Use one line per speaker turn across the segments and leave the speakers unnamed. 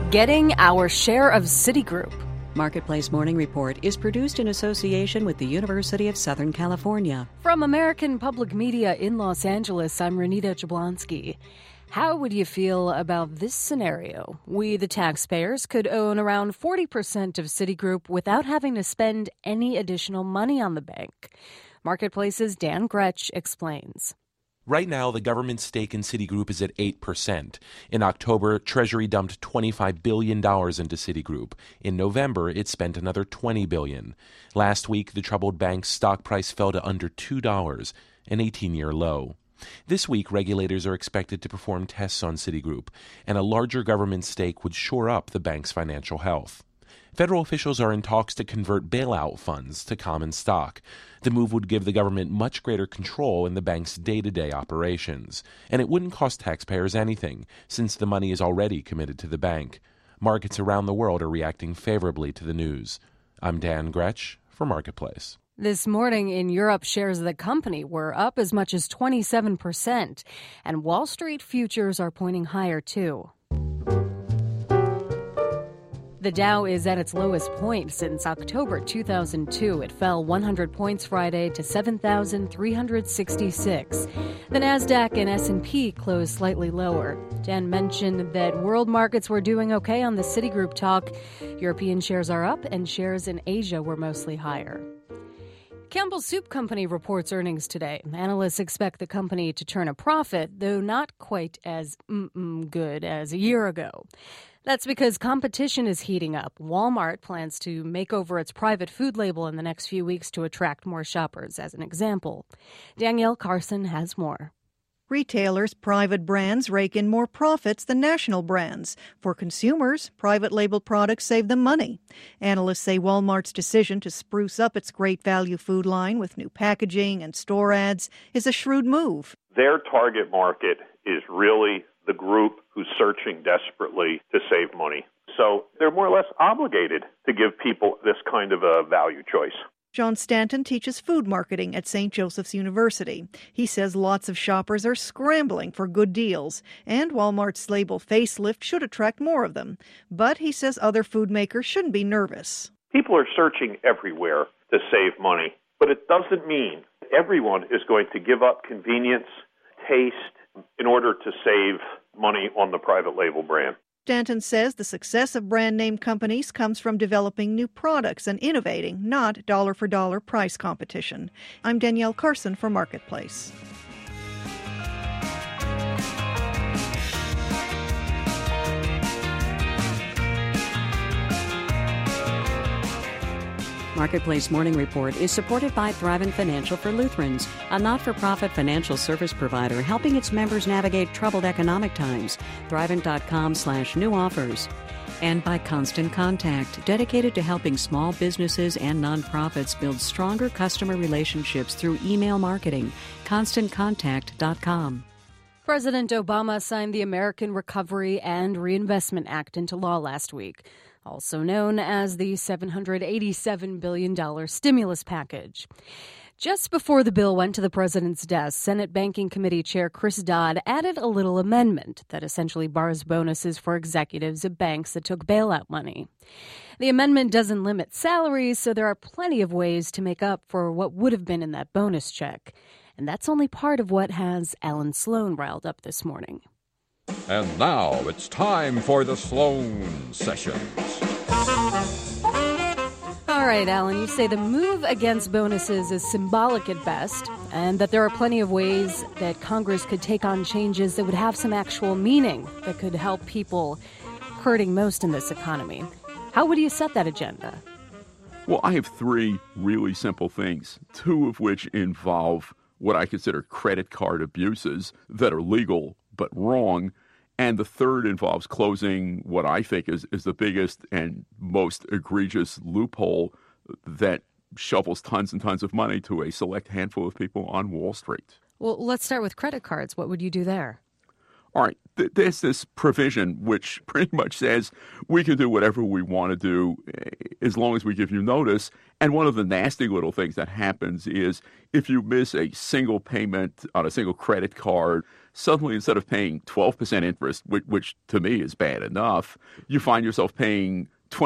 Getting our share of Citigroup.
Marketplace Morning Report is produced in association with the University of Southern California.
From American Public Media in Los Angeles, I'm Renita Jablonski. How would you feel about this scenario? We, the taxpayers, could own around 40% of Citigroup without having to spend any additional money on the bank. Marketplace's Dan Gretsch explains.
Right now, the government's stake in Citigroup is at 8%. In October, Treasury dumped $25 billion into Citigroup. In November, it spent another $20 billion. Last week, the troubled bank's stock price fell to under $2, an 18-year low. This week, regulators are expected to perform tests on Citigroup, and a larger government stake would shore up the bank's financial health. Federal officials are in talks to convert bailout funds to common stock. The move would give the government much greater control in the bank's day-to-day operations. And it wouldn't cost taxpayers anything, since the money is already committed to the bank. Markets around the world are reacting favorably to the news. I'm Dan Gretsch for Marketplace.
This morning in Europe, shares of the company were up as much as 27%. And Wall Street futures are pointing higher, too. The Dow is at its lowest point since October 2002. It fell 100 points Friday to 7,366. The Nasdaq and S&P closed slightly lower. Dan mentioned that world markets were doing okay on the Citigroup talk. European shares are up, and shares in Asia were mostly higher. Campbell's Soup Company reports earnings today. Analysts expect the company to turn a profit, though not quite as good as a year ago. That's because competition is heating up. Walmart plans to make over its private food label in the next few weeks to attract more shoppers, as an example. Danielle Carson has more.
Retailers' private brands rake in more profits than national brands. For consumers, private label products save them money. Analysts say Walmart's decision to spruce up its great value food line with new packaging and store ads is a shrewd move.
Their target market is really the group who's searching desperately to save money. So they're more or less obligated to give people this kind of a value choice.
John Stanton teaches food marketing at St. Joseph's University. He says lots of shoppers are scrambling for good deals, and Walmart's label facelift should attract more of them. But he says other food makers shouldn't be nervous.
People are searching everywhere to save money, but it doesn't mean everyone is going to give up convenience, taste, in order to save money on the private label brand.
Stanton says the success of brand name companies comes from developing new products and innovating, not dollar-for-dollar price competition. I'm Danielle Carson for Marketplace.
Marketplace Morning Report is supported by Thrivent Financial for Lutherans, a not-for-profit financial service provider helping its members navigate troubled economic times. Thrivent.com/new offers. And by Constant Contact, dedicated to helping small businesses and nonprofits build stronger customer relationships through email marketing. ConstantContact.com.
President Obama signed the American Recovery and Reinvestment Act into law last week, also known as the $787 billion stimulus package. Just before the bill went to the president's desk, Senate Banking Committee Chair Chris Dodd added a little amendment that essentially bars bonuses for executives at banks that took bailout money. The amendment doesn't limit salaries, so there are plenty of ways to make up for what would have been in that bonus check. And that's only part of what has Alan Sloan riled up this morning.
And now it's time for the Sloan Sessions.
All right, Alan, you say the move against bonuses is symbolic at best, and that there are plenty of ways that Congress could take on changes that would have some actual meaning that could help people hurting most in this economy. How would you set that agenda?
Well, I have three really simple things, two of which involve what I consider credit card abuses that are legal but wrong. And the third involves closing what I think is the biggest and most egregious loophole that shovels tons and tons of money to a select handful of people on Wall Street.
Well, let's start with credit cards. What would you do there?
All right, there's this provision which pretty much says we can do whatever we want to do as long as we give you notice. And one of the nasty little things that happens is if you miss a single payment on a single credit card, suddenly instead of paying 12% interest, which to me is bad enough, you find yourself paying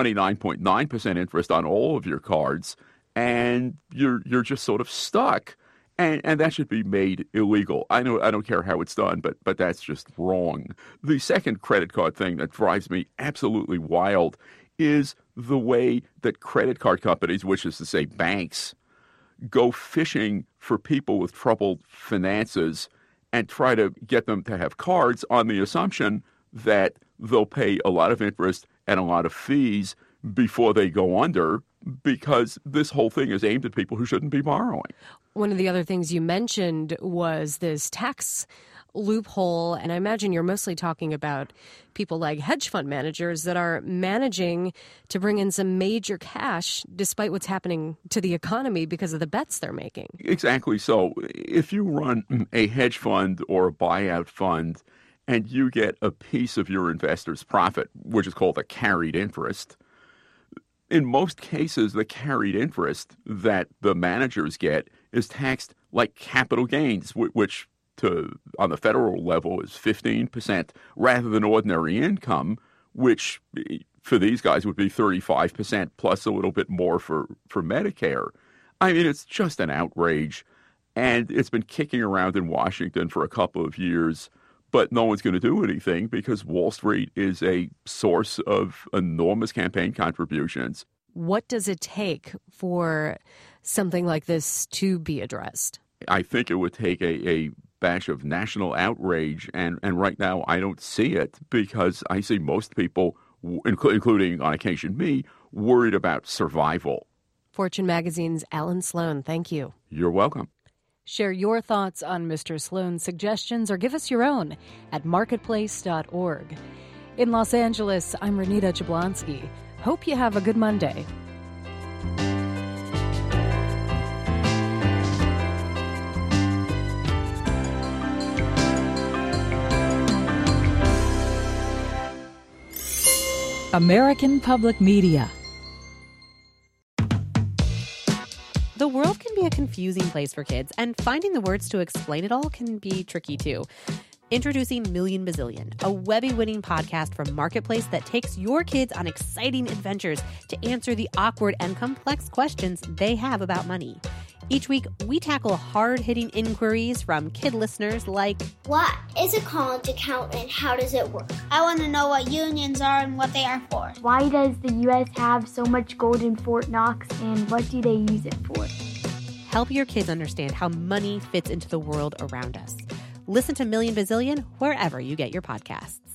29.9% interest on all of your cards, and you're just sort of stuck. And that should be made illegal. I don't care how it's done, but that's just wrong. The second credit card thing that drives me absolutely wild is the way that credit card companies, which is to say banks, go fishing for people with troubled finances and try to get them to have cards on the assumption that they'll pay a lot of interest and a lot of fees before they go under, because this whole thing is aimed at people who shouldn't be borrowing.
One of the other things you mentioned was this tax loophole, and I imagine you're mostly talking about people like hedge fund managers that are managing to bring in some major cash despite what's happening to the economy because of the bets they're making.
Exactly. So if you run a hedge fund or a buyout fund and you get a piece of your investor's profit, which is called a carried interest, in most cases, the carried interest that the managers get is taxed like capital gains, which on the federal level is 15%, rather than ordinary income, which for these guys would be 35% plus a little bit more for Medicare. I mean, it's just an outrage, and it's been kicking around in Washington for a couple of years, but no one's going to do anything because Wall Street is a source of enormous campaign contributions.
What does it take for something like this to be addressed? I
think it would take a batch of national outrage, and right now I don't see it because I see most people, including on occasion me, worried about survival.
Fortune Magazine's Alan Sloan, thank you.
You're welcome.
Share your thoughts on Mr. Sloan's suggestions or give us your own at marketplace.org. In Los Angeles, I'm Renita Jablonski. Hope you have a good Monday.
American Public Media.
The world can be a confusing place for kids, and finding the words to explain it all can be tricky too. Introducing Million Bazillion, a Webby-winning podcast from Marketplace that takes your kids on exciting adventures to answer the awkward and complex questions they have about money. Each week, we tackle hard-hitting inquiries from kid listeners like,
what is a college account and how does it work?
I want to know what unions are and what they are for.
Why does the U.S. have so much gold in Fort Knox and what do they use it for?
Help your kids understand how money fits into the world around us. Listen to Million Bazillion wherever you get your podcasts.